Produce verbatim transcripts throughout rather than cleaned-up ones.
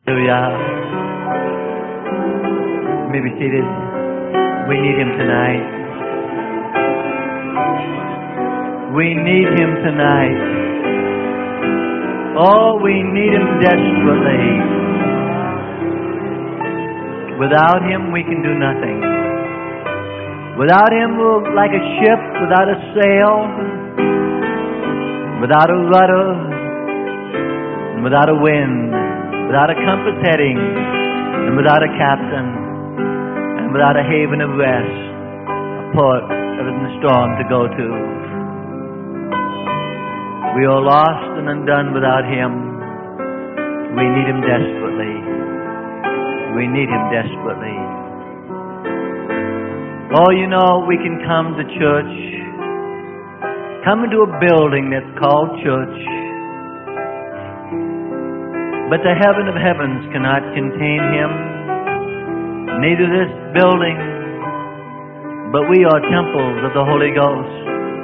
Hallelujah. You may be seated. We need Him tonight. We need Him tonight. Oh, we need Him desperately. Without Him, we can do nothing. Without Him, we're like a ship without a sail, without a rudder, and without a wind, without a compass heading, and without a captain, and without a haven of rest, a port in the storm to go to. We are lost and undone without Him. We need Him desperately. We need Him desperately. Oh, you know, we can come to church, come into a building that's called church, but the heaven of heavens cannot contain Him, neither this building, but we are temples of the Holy Ghost.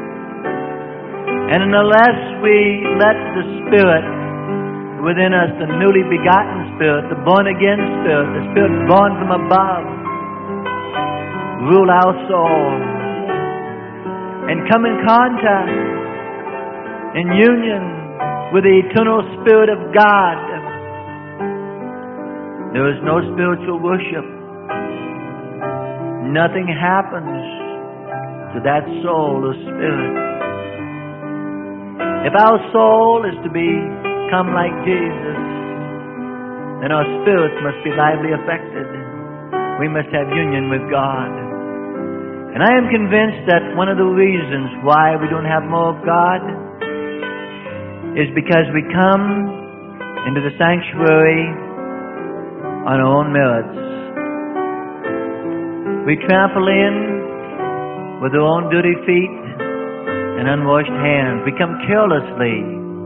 And unless we let the Spirit within us, the newly begotten Spirit, the born-again Spirit, the Spirit born from above, rule our soul and come in contact, in union with the eternal Spirit of God, there is no spiritual worship. Nothing happens to that soul or spirit. If our soul is to become like Jesus, then our spirits must be lively affected. We must have union with God. And I am convinced that one of the reasons why we don't have more of God is because we come into the sanctuary on our own merits. We trample in with our own dirty feet and unwashed hands. We come carelessly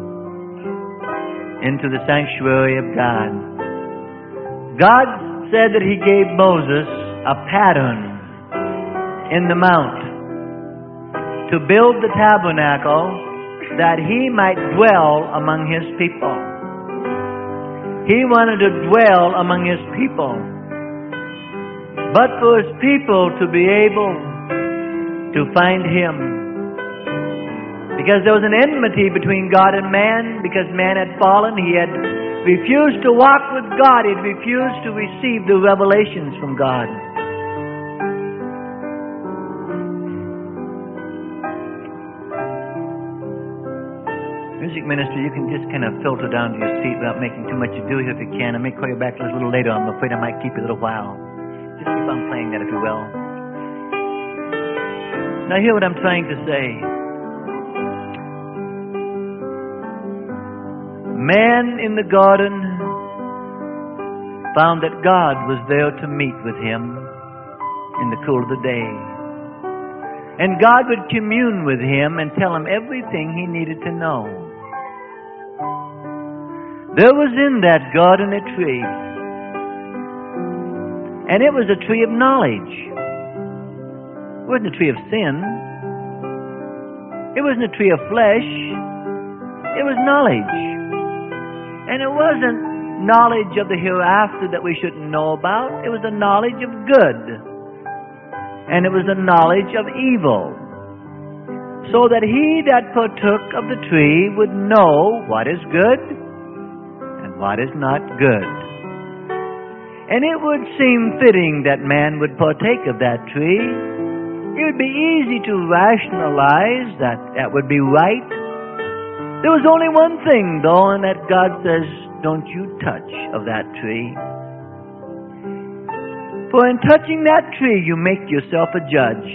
into the sanctuary of God. God said that He gave Moses a pattern in the mount to build the tabernacle that he might dwell among his people. He wanted to dwell among his people. But for his people to be able to find Him, because there was an enmity between God and man, because man had fallen, he had refused to walk with God, he had refused to receive the revelations from God. Music minister, you can just kind of filter down to your seat without making too much ado here if you can. I may call you back a little later. I'm afraid I might keep you a little while. Just keep on playing that if you will. Now hear what I'm trying to say. Man in the garden found that God was there to meet with him in the cool of the day. And God would commune with him and tell him everything he needed to know. There was in that garden a tree. And it was a tree of knowledge. It wasn't a tree of sin. It wasn't a tree of flesh. It was knowledge. And it wasn't knowledge of the hereafter that we shouldn't know about. It was the knowledge of good. And it was the knowledge of evil. So that he that partook of the tree would know what is good and what is not good. And it would seem fitting that man would partake of that tree. It would be easy to rationalize that that would be right. There was only one thing, though, and that God says, don't you touch of that tree. For in touching that tree, you make yourself a judge.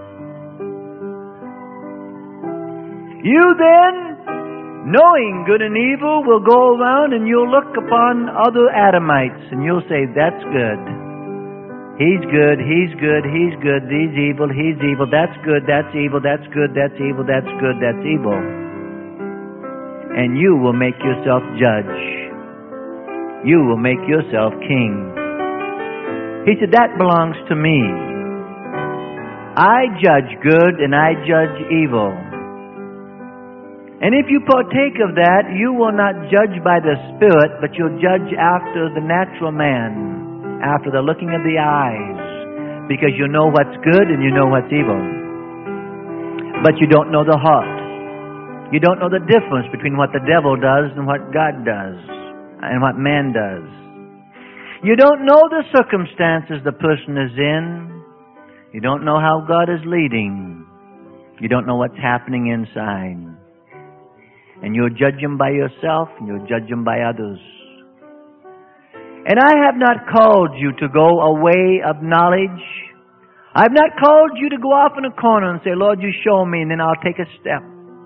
You then, knowing good and evil, will go around and you'll look upon other Adamites and you'll say, that's good. He's good, he's good, he's good, he's evil, he's evil, that's good, that's evil, that's good, that's evil, that's good, that's evil. And you will make yourself judge. You will make yourself king. He said, that belongs to me. I judge good and I judge evil. And if you partake of that, you will not judge by the Spirit, but you'll judge after the natural man, after the looking of the eyes, because you know what's good and you know what's evil. But you don't know the heart. You don't know the difference between what the devil does and what God does, and what man does. You don't know the circumstances the person is in. You don't know how God is leading. You don't know what's happening inside. And you'll judge him by yourself, and you'll judge him by others. And I have not called you to go away of knowledge. I've not called you to go off in a corner and say, Lord, you show me, and then I'll take a step.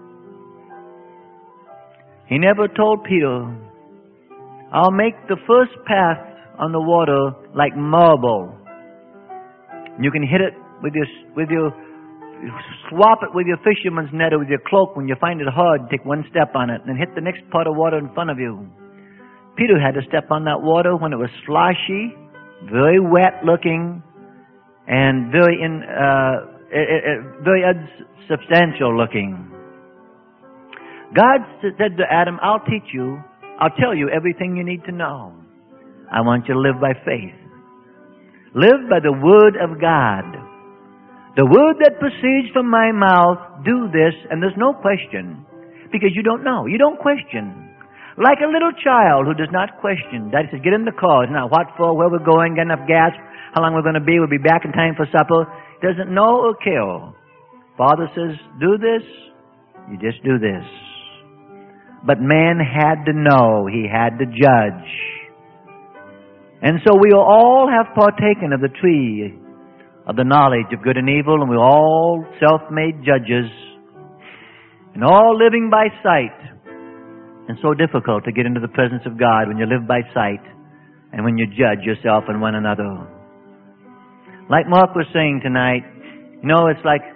He never told Peter, I'll make the first path on the water like marble. You can hit it with your, with your, swap it with your fisherman's net or with your cloak. When you find it hard, take one step on it and then hit the next pot of water in front of you. Peter had to step on that water when it was sloshy, very wet looking, and very in, uh, very unsubstantial looking. God said to Adam, I'll teach you, I'll tell you everything you need to know. I want you to live by faith. Live by the Word of God. The word that proceeds from my mouth, do this, and there's no question, because you don't know. You don't question. Like a little child who does not question. Daddy says, get in the car. Now, what for? Where we're going? Get enough gas? How long we're going to be? We'll be back in time for supper. Doesn't know or care. Father says, do this. You just do this. But man had to know. He had to judge. And so we all have partaken of the tree of the knowledge of good and evil, and we're all self-made judges, and all living by sight. And so difficult to get into the presence of God when you live by sight and when you judge yourself and one another. Like Mark was saying tonight, you know, it's like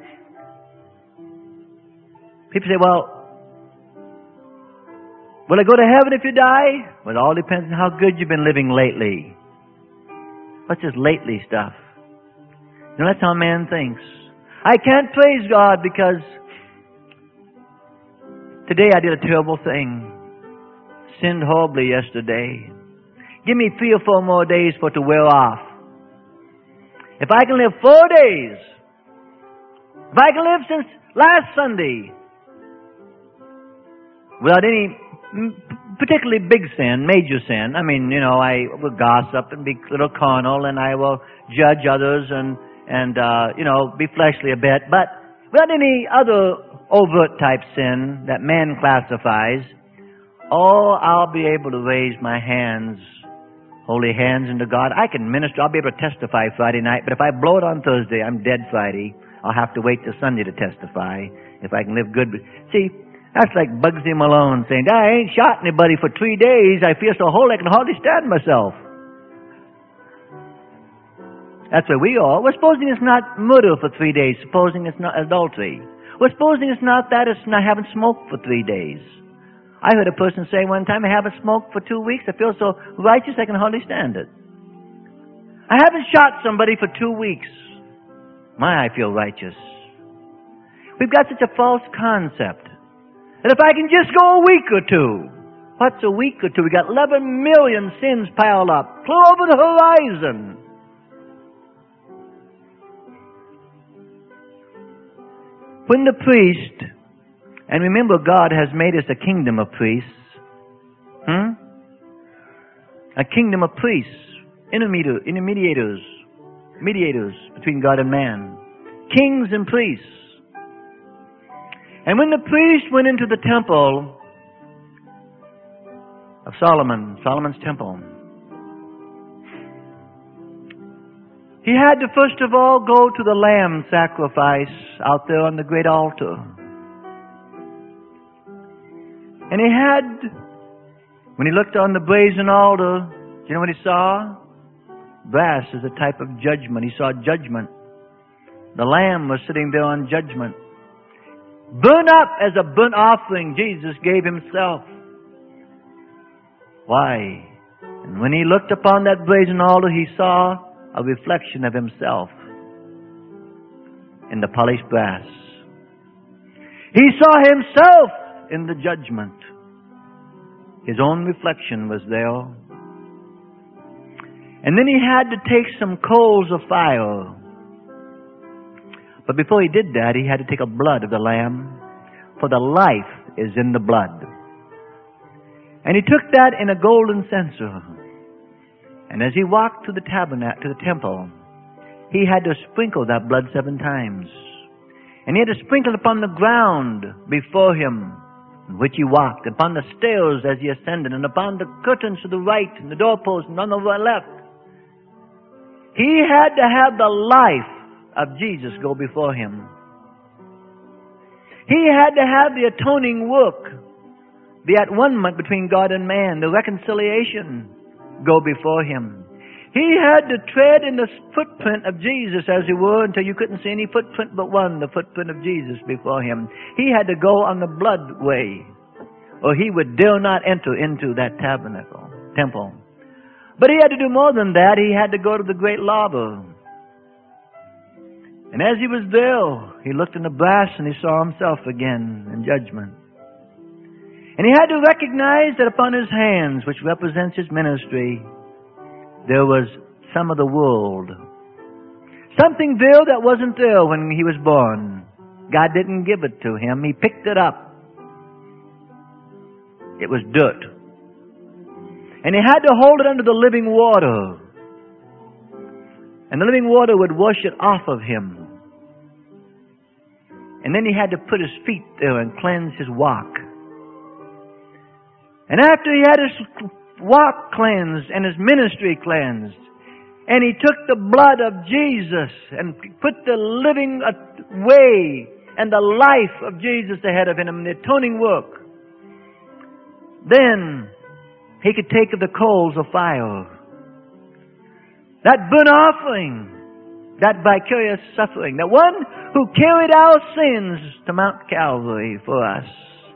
people say, well, will I go to heaven if you die? Well, it all depends on how good you've been living lately. What's this lately stuff? You know, that's how man thinks. I can't praise God because today I did a terrible thing. Sinned horribly yesterday. Give me three or four more days for it to wear off. If I can live four days, if I can live since last Sunday without any particularly big sin, major sin, I mean, you know, I will gossip and be a little carnal, and I will judge others and and, uh, you know, be fleshly a bit, but without any other overt type sin that man classifies, oh, I'll be able to raise my hands, holy hands unto God. I can minister, I'll be able to testify Friday night, but if I blow it on Thursday, I'm dead Friday. I'll have to wait till Sunday to testify if I can live good. See, that's like Bugsy Malone saying, I ain't shot anybody for three days. I feel so holy I can hardly stand myself. That's where we are. We're supposing it's not murder for three days. Supposing it's not adultery. We're supposing it's not that. It's not having smoked for three days. I heard a person say one time, I haven't smoked for two weeks. I feel so righteous I can hardly stand it. I haven't shot somebody for two weeks. My, I feel righteous. We've got such a false concept. And if I can just go a week or two. What's a week or two? We got eleven million sins piled up. Clear over the horizon. When the priest, and remember God has made us a kingdom of priests, hmm? a kingdom of priests, intermediators, intermediators, mediators between God and man, kings and priests. And when the priest went into the temple of Solomon, Solomon's temple, he had to first of all go to the lamb sacrifice out there on the great altar. And he had, when he looked on the brazen altar, do you know what he saw? Brass is a type of judgment. He saw judgment. The lamb was sitting there on judgment. Burn up as a burnt offering, Jesus gave himself. Why? And when he looked upon that brazen altar, he saw a reflection of himself in the polished brass. He saw himself in the judgment. His own reflection was there. And then he had to take some coals of fire. But before he did that, he had to take a blood of the lamb, for the life is in the blood. And he took that in a golden censer. And as he walked to the tabernacle, to the temple, he had to sprinkle that blood seven times. And he had to sprinkle it upon the ground before him, on which he walked, upon the stairs as he ascended, and upon the curtains to the right, and the doorpost, and on the left. He had to have the life of Jesus go before him. He had to have the atoning work, the at-one-ment between God and man, the reconciliation, go before him. He had to tread in the footprint of Jesus, as it were, until you couldn't see any footprint but one, the footprint of Jesus before him. He had to go on the blood way, or he would dare not enter into that tabernacle, temple. But he had to do more than that. He had to go to the great laver. And as he was there, he looked in the brass and he saw himself again in judgment. And he had to recognize that upon his hands, which represents his ministry, there was some of the world. Something there that wasn't there when he was born. God didn't give it to him. He picked it up. It was dirt. And he had to hold it under the living water. And the living water would wash it off of him. And then he had to put his feet there and cleanse his walk. And after he had his walk cleansed and his ministry cleansed, and he took the blood of Jesus and put the living way and the life of Jesus ahead of him, the atoning work, then he could take the coals of fire. That burnt offering, that vicarious suffering, the one who carried our sins to Mount Calvary for us.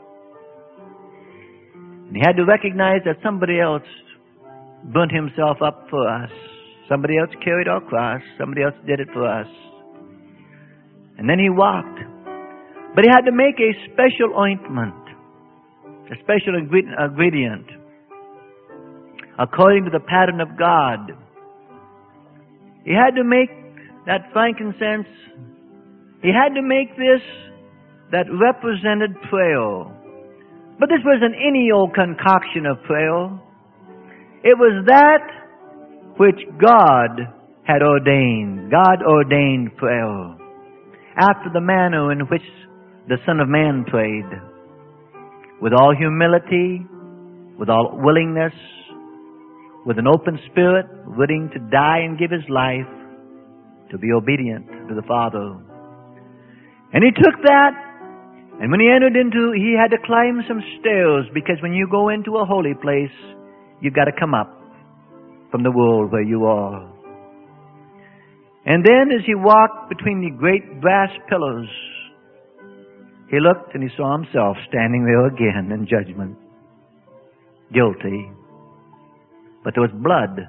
And he had to recognize that somebody else burnt himself up for us. Somebody else carried our cross. Somebody else did it for us. And then he walked. But he had to make a special ointment, a special ingredient, according to the pattern of God. He had to make that frankincense. He had to make this that represented prayer. But this wasn't any old concoction of prayer. It was that which God had ordained. God ordained prayer, after the manner in which the Son of Man prayed, with all humility, with all willingness, with an open spirit, willing to die and give his life to be obedient to the Father. And he took that, and when he entered into, he had to climb some stairs, because when you go into a holy place, you've got to come up from the world where you are. And then as he walked between the great brass pillars, he looked and he saw himself standing there again in judgment, guilty. But there was blood,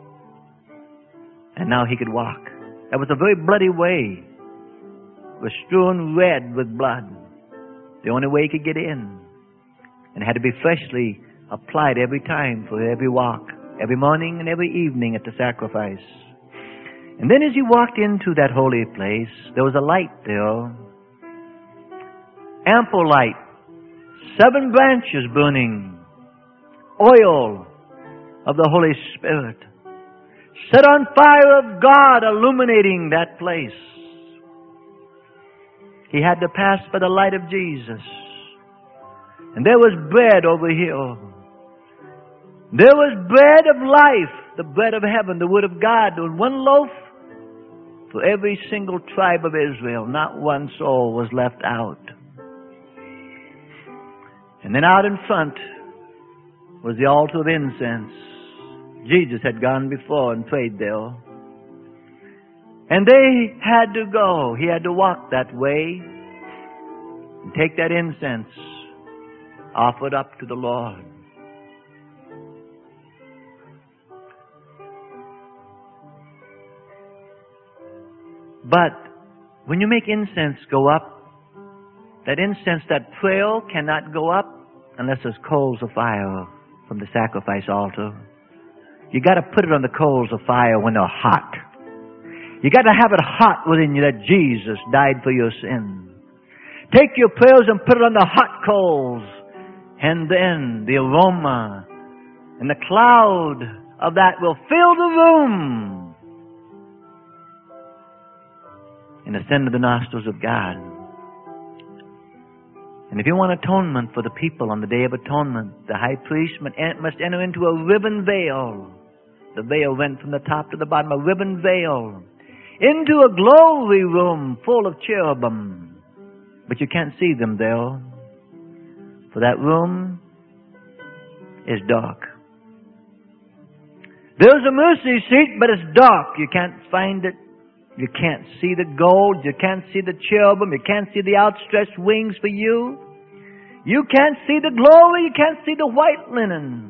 and now he could walk. That was a very bloody way. It was strewn red with blood. The only way he could get in. And it had to be freshly applied every time for every walk, every morning and every evening at the sacrifice. And then as he walked into that holy place, there was a light there. Ample light. Seven branches burning. Oil of the Holy Spirit. Set on fire of God, illuminating that place. He had to pass by the light of Jesus. And there was bread over here. There was bread of life, the bread of heaven, the word of God. There was one loaf for every single tribe of Israel. Not one soul was left out. And then out in front was the altar of incense. Jesus had gone before and prayed there. And they had to go. He had to walk that way and take that incense offered up to the Lord. But when you make incense go up, That incense, that trail cannot go up unless there's coals of fire from the sacrifice altar. You got to put it on the coals of fire when they're hot. You got to have it hot within you that Jesus died for your sin. Take your prayers and put it on the hot coals, and then the aroma and the cloud of that will fill the room and ascend to the nostrils of God. And if you want atonement for the people on the Day of Atonement, the high priest must enter into a ribbon veil. The veil went from the top to the bottom, a ribbon veil, into a glory room full of cherubim. But you can't see them there, for that room is dark. There's a mercy seat, but it's dark. You can't find it. You can't see the gold. You can't see the cherubim. You can't see the outstretched wings for you. You can't see the glory. You can't see the white linen.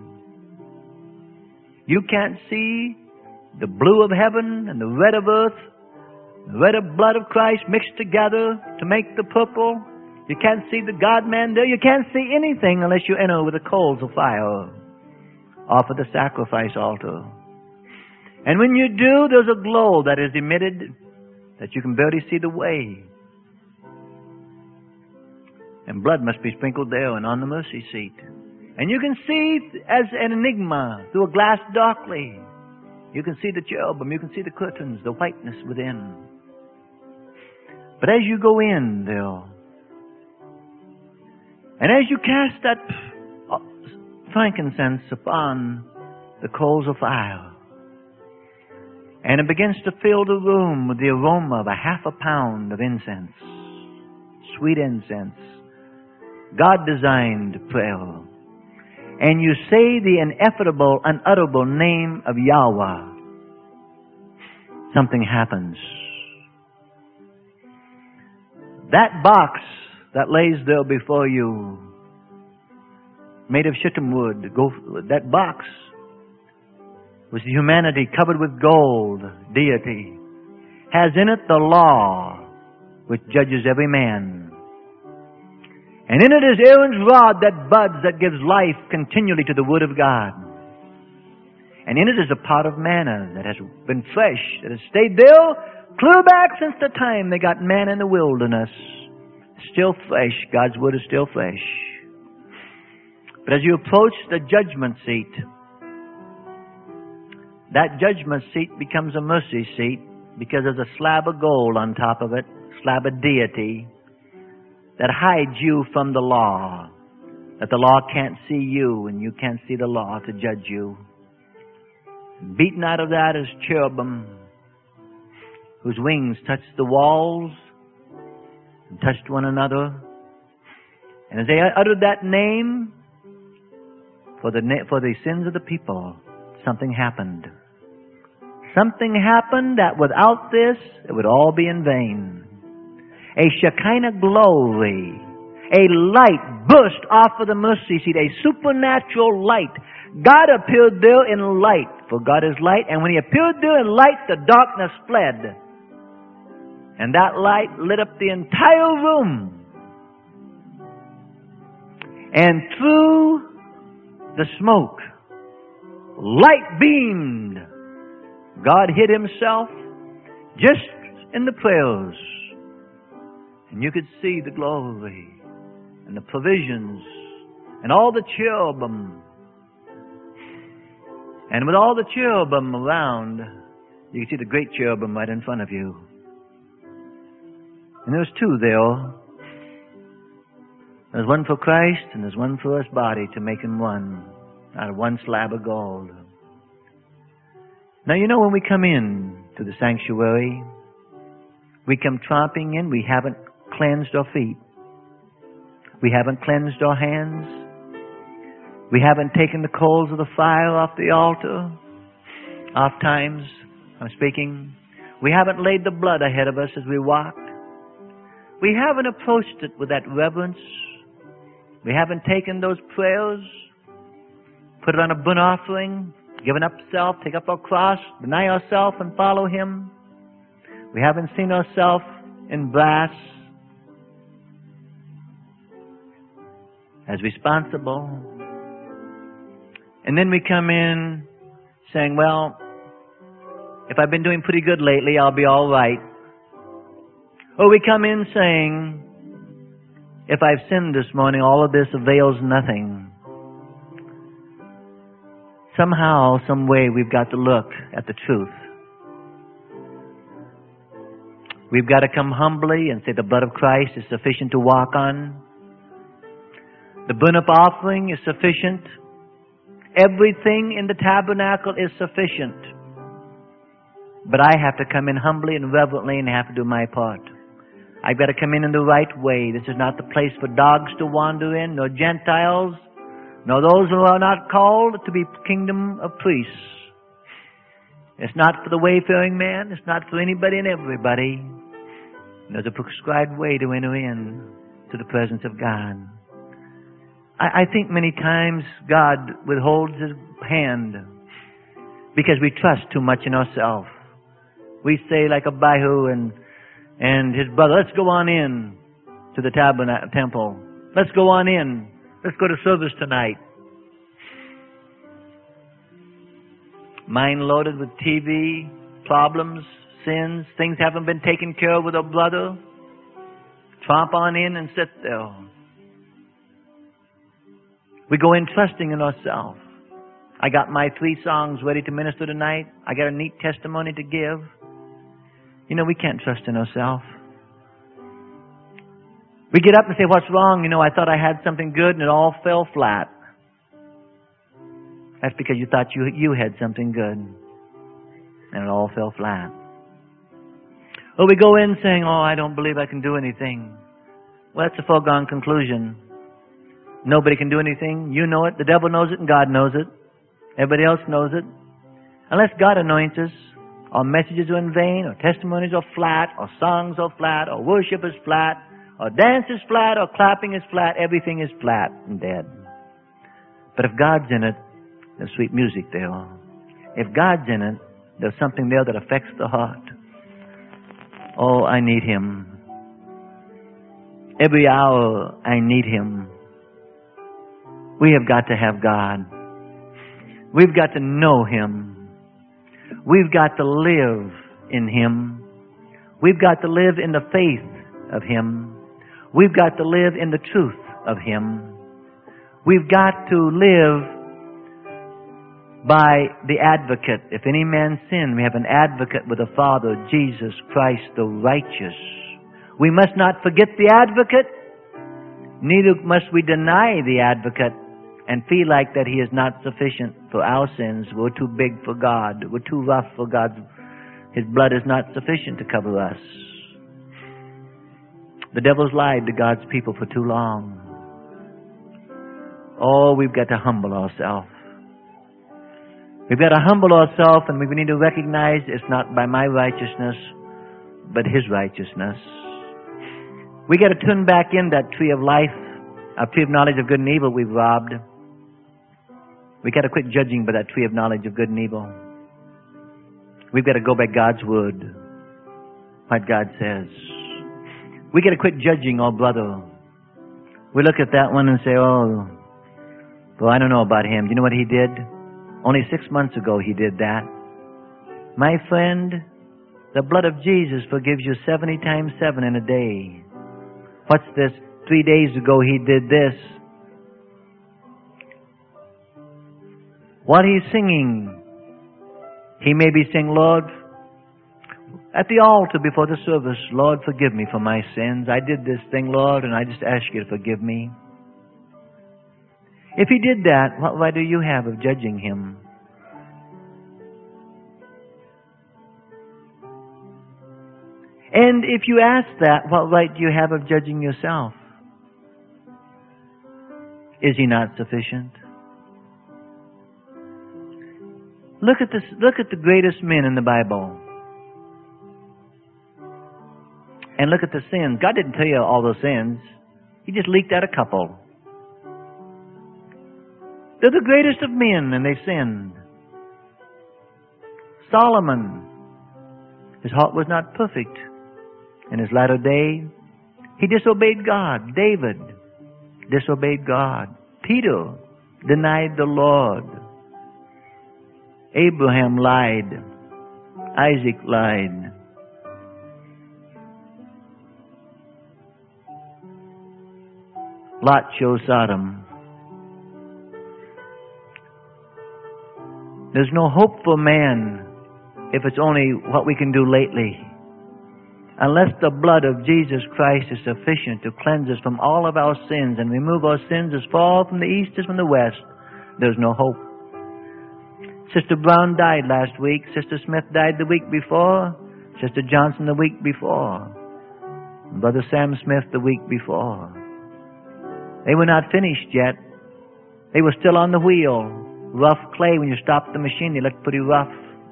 You can't see the blue of heaven and the red of earth, the red of blood of Christ mixed together to make the purple. You can't see the God-man there. You can't see anything unless you enter with the coals of fire off of the sacrifice altar. And when you do, there's a glow that is emitted that you can barely see the way. And blood must be sprinkled there and on the mercy seat. And you can see as an enigma through a glass darkly. You can see the cherubim, you can see the curtains, the whiteness within. But as you go in there, and as you cast that frankincense upon the coals of fire, and it begins to fill the room with the aroma of a half a pound of incense, sweet incense, God-designed prayer, and you say the ineffable, unutterable name of Yahweh, something happens. That box that lays there before you, made of shittim wood, go, that box was humanity covered with gold, deity, has in it the law which judges every man. And in it is Aaron's rod that buds, that gives life continually to the Word of God. And in it is a pot of manna that has been fresh, that has stayed there clear back since the time they got manna in the wilderness. Still fresh. God's Word is still fresh. But as you approach the judgment seat, that judgment seat becomes a mercy seat because there's a slab of gold on top of it, slab of deity, that hides you from the law. That the law can't see you and you can't see the law to judge you. Beaten out of that is cherubim, whose wings touched the walls and touched one another. And as they uttered that name for the, for the sins of the people, something happened. Something happened that without this, it would all be in vain. A Shekinah glory, a light burst off of the mercy seat, a supernatural light. God appeared there in light, for God is light, and when He appeared there in light, the darkness fled. And that light lit up the entire room. And through the smoke, light beamed. God hid Himself just in the prayers. And you could see the glory and the provisions and all the cherubim. And with all the cherubim around, you could see the great cherubim right in front of you. And there's two there. There's one for Christ and there's one for His body to make Him one out of one slab of gold. Now, you know, when we come in to the sanctuary, we come tromping in. We haven't cleansed our feet. We haven't cleansed our hands. We haven't taken the coals of the fire off the altar. Oft times, I'm speaking, we haven't laid the blood ahead of us as we walk. We haven't approached it with that reverence. We haven't taken those prayers, put it on a burnt offering, given up self, take up our cross, deny ourselves and follow Him. We haven't seen ourselves in brass. as responsible. And then we come in saying, well, if I've been doing pretty good lately, I'll be all right. Or we come in saying, if I've sinned this morning, all of this avails nothing. Somehow, some way, we've got to look at the truth. We've got to come humbly and say the blood of Christ is sufficient to walk on. The burnt-up offering is sufficient. Everything in the tabernacle is sufficient. But I have to come in humbly and reverently and have to do my part. I've got to come in in the right way. This is not the place for dogs to wander in, nor Gentiles, nor those who are not called to be kingdom of priests. It's not for the wayfaring man. It's not for anybody and everybody. There's a prescribed way to enter in to the presence of God. I, I think many times God withholds His hand because we trust too much in ourselves. We say like Abihu and and his brother, let's go on in to the tabernacle temple. Let's go on in. Let's go to service tonight. Mind loaded with T V, problems, sins, things haven't been taken care of with a brother. Tromp on in and sit there. We go in trusting in ourselves. I got my three songs ready to minister tonight. I got a neat testimony to give. You know, we can't trust in ourselves. We get up and say, what's wrong? You know, I thought I had something good and it all fell flat. That's because you thought you you had something good and it all fell flat. Or we go in saying, oh, I don't believe I can do anything. Well, that's a foregone conclusion. Nobody can do anything. You know it. The devil knows it and God knows it. Everybody else knows it. Unless God anoints us, our messages are in vain, or testimonies are flat, or songs are flat, or worship is flat, or dance is flat, or clapping is flat. Everything is flat and dead. But if God's in it, there's sweet music there. If God's in it, there's something there that affects the heart. Oh, I need Him. Every hour I need Him. We have got to have God. We've got to know Him. We've got to live in Him. We've got to live in the faith of Him. We've got to live in the truth of Him. We've got to live by the advocate. If any man sin, we have an advocate with the Father, Jesus Christ the righteous. We must not forget the advocate, neither must we deny the advocate and feel like that He is not sufficient for our sins. We're too big for God. We're too rough for God. His blood is not sufficient to cover us. The devil's lied to God's people for too long. Oh, we've got to humble ourselves. We've got to humble ourselves, and we need to recognize it's not by my righteousness, but His righteousness. We got to turn back in that tree of life, our tree of knowledge of good and evil we've robbed. We got to quit judging by that tree of knowledge of good and evil. We've got to go by God's word, what God says. We got to quit judging our brother. We look at that one and say, oh, well, I don't know about him. Do you know what he did? Only six months ago he did that. My friend, the blood of Jesus forgives you seventy times seven in a day. What's this? Three days ago he did this. What he's singing, he may be saying, Lord, at the altar before the service, Lord, forgive me for my sins. I did this thing, Lord, and I just ask you to forgive me. If he did that, what right do you have of judging him? And if you ask that, what right do you have of judging yourself? Is he not sufficient? Look at this. Look at the greatest men in the Bible. And look at the sins. God didn't tell you all the sins. He just leaked out a couple. They're the greatest of men, and they sinned. Solomon, his heart was not perfect. In his latter day, he disobeyed God. David, disobeyed God. Peter denied the Lord. Abraham lied. Isaac lied. Lot chose Sodom. There's no hope for man if it's only what we can do lately. Unless the blood of Jesus Christ is sufficient to cleanse us from all of our sins and remove our sins as far from the east as from the west, there's no hope. Sister Brown died last week. Sister Smith died the week before. Sister Johnson the week before. Brother Sam Smith the week before. They were not finished yet. They were still on the wheel. Rough clay. When you stopped the machine, they looked pretty rough.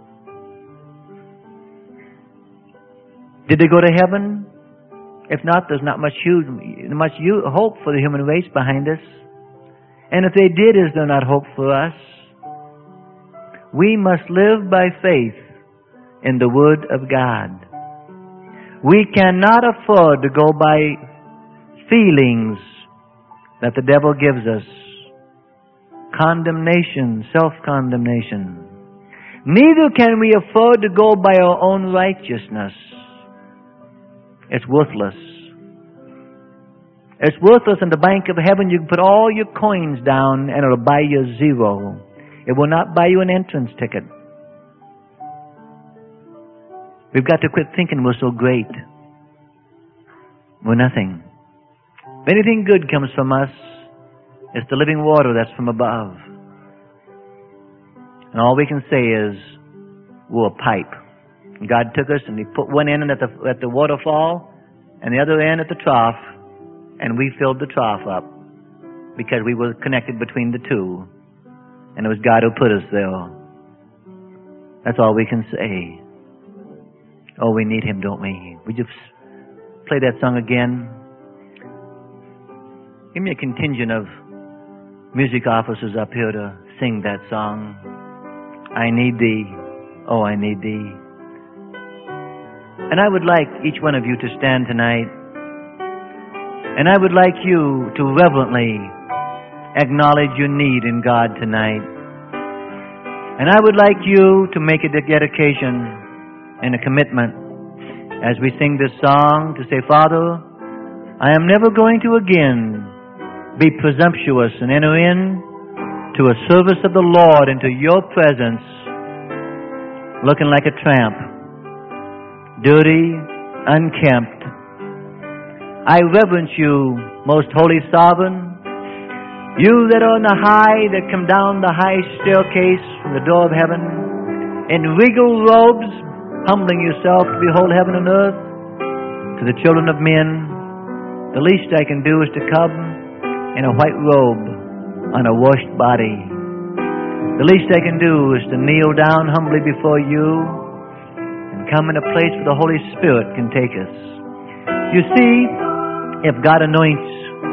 Did they go to heaven? If not, there's not much huge, much hope for the human race behind us. And if they did, is there not hope for us? We must live by faith in the Word of God. We cannot afford to go by feelings that the devil gives us. Condemnation, self-condemnation. Neither can we afford to go by our own righteousness. It's worthless. It's worthless. In the bank of heaven, you can put all your coins down and it'll buy you zero. It will not buy you an entrance ticket. We've got to quit thinking we're so great. We're nothing. If anything good comes from us, it's the living water that's from above. And all we can say is, we're a pipe. God took us and He put one end at the, at the waterfall and the other end at the trough, and we filled the trough up because we were connected between the two. And it was God who put us there. That's all we can say. Oh, we need Him, don't we? Would you play that song again? Give me a contingent of music officers up here to sing that song. I need Thee. Oh, I need Thee. And I would like each one of you to stand tonight. And I would like you to reverently acknowledge your need in God tonight. And I would like you to make a dedication and a commitment as we sing this song to say, Father, I am never going to again be presumptuous and enter in to a service of the Lord into your presence looking like a tramp, dirty, unkempt. I reverence you, most holy sovereign, you that are on the high, that come down the high staircase from the door of heaven, in regal robes, humbling yourself to behold heaven and earth. To the children of men, the least I can do is to come in a white robe on a washed body. The least I can do is to kneel down humbly before you and come in a place where the Holy Spirit can take us. You see, if God anoints,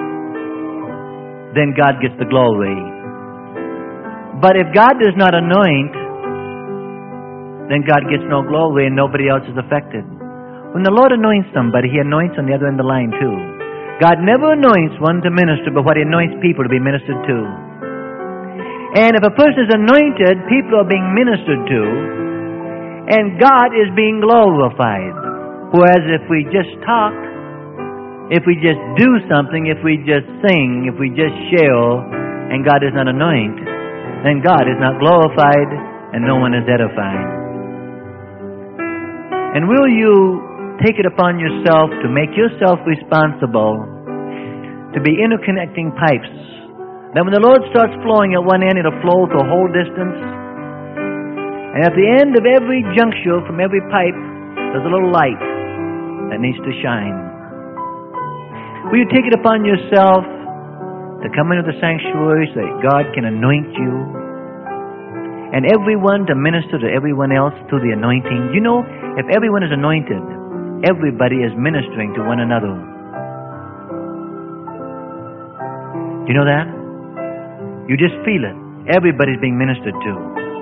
then God gets the glory. But if God does not anoint, then God gets no glory and nobody else is affected. When the Lord anoints somebody, He anoints on the other end of the line too. God never anoints one to minister, but what He anoints people to be ministered to. And if a person is anointed, people are being ministered to, and God is being glorified. Whereas if we just talk, if we just do something, if we just sing, if we just share, and God is not anointed, then God is not glorified and no one is edified. And will you take it upon yourself to make yourself responsible to be interconnecting pipes? Then when the Lord starts flowing at one end, it'll flow to a whole distance. And at the end of every juncture from every pipe, there's a little light that needs to shine. Will you take it upon yourself to come into the sanctuary so that God can anoint you and everyone to minister to everyone else through the anointing? You know, if everyone is anointed, everybody is ministering to one another. You know that? You just feel it. Everybody's being ministered to.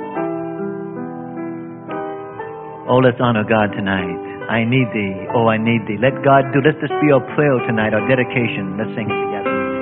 Oh, let's honor God tonight. I need Thee. Oh, I need Thee. Let God do. Let's just be our prayer tonight, our dedication. Let's sing it together.